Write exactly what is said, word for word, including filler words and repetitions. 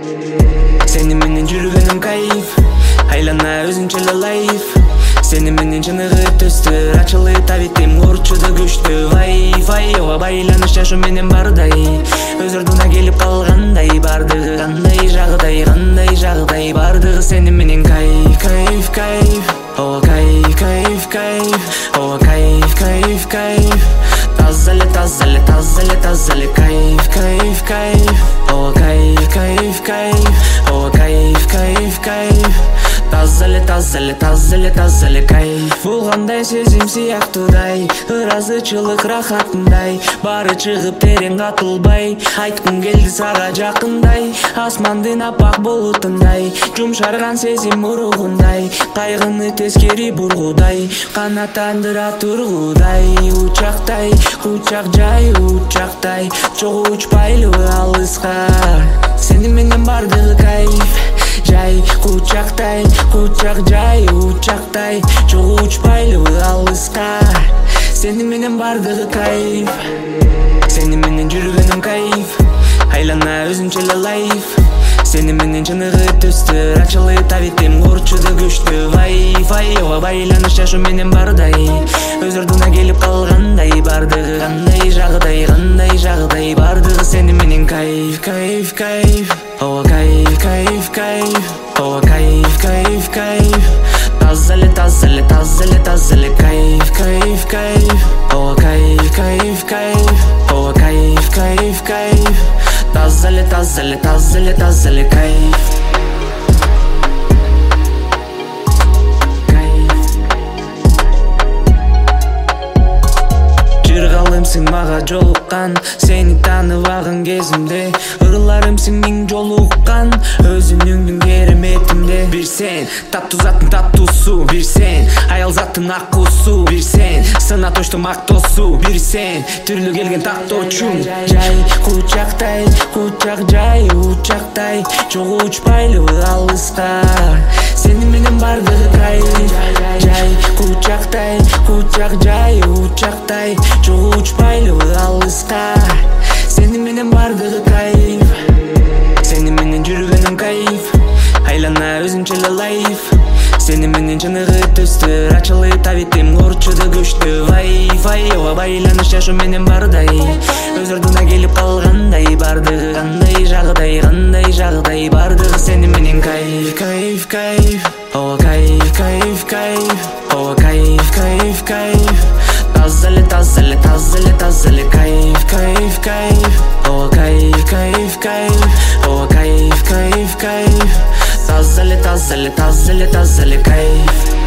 Seni менен жүргөнүм кайф, айлана өзүнчө эле лайф. Сени менен чыныгып төстү, ачылып табитим корчуду күчтү. Вай, вай, ова байланыш жашу менен бардай, өз ордуна келип калгандай. Бардыгы кандай жагдай, кандай жагдай, бардыгы сени менен кайф, кайф, кайф. Ова кайф, кайф, кайф, ова кайф, кайф, кайф. Таза эле, таза эле, таза эле, таза эле кайф, кайф, кайф. Ова кайф, кайф, кайф, ова кайф, кайф, кайф. Таза эле, таза эле, таза эле, таза эле кайф. Бул кандай сезим сыяктуудай, ыраазычылык рахатындай, баары чыгып терең катылбай, айткым келди сага жакындай. Асмандын аппак булутундай, жумшарган сезим уругундай, кайгыны тескери бургудай, канаттандыра тургудай. Учактай, учак жай, учактай, чогуу учпайлыбы алыска. Сени менен бардыгы кайф, жай, кучактай, кучак жай, учактай, чогуу учпайлыбы алыска. Сени менен бардыгы кайф, сени менен жүргөнүм кайф, айлана өзүнчө эле лайф. Сени менен чыныгып төстү, ачылып табитим корчуду күчтү. Вай, вай, ова байланыш жашу менен бардай, өз ордуна келип калгандай. Бардыгы кандай жагдай, кандай жагдай, бардыгы сени менен кайф, кайф, кайф. Ова кайф, кайф, кайф, ова кайф, кайф, кайф. Таза эле, таза эле, таза эле, таза эле кайф, кайф, кайф. Ова кайф, кайф, кайф, ова кайф, кайф, кайф. Таза эле, таза эле, таза эле, таза эле кайф. Жыргалымсың мага жолуккан, сени тааныбаган кезимде, ырларымсың миң жолуккан, өзүнүңдүн кереметинде. Бир сен, таттуу заттын таттуусу, бир сен, аял заттын акуусу, бир сен, сына тоштун мактоосу, бир сен, түрлүү келген тактоочум. Жай, кучактай, кучак жай, учактай, чогуу учпайлыбы алыска. Сени менен бардыгы кайф, жай, кучактай, кучак жай, учактай, чогуу учпайлыбы алыска. Сени менен бардыгы кайф, сени менен жүргөнүм кайф, айлана өзүнчө эле лайф. Сени менен чыныгып төстү, ачылып табитим корчуду күчтү. Вай, вай, ова байланыш жашу менен бардай, өз ордуна келип калгандай. Бардыгы кандай жагдай, кандай жагдай, бардыгы сени менен кайф, кайф, кайф. Ова кайф, кайф, кайф, ова кайф, кайф, кайф. Таза эле, таза эле, таза эле, таза эле кайф, кайф, кайф. Ова кайф, кайф, кайф, ова кайф, кайф, кайф. Таза эле, таза эле, таза эле, таза эле кайф.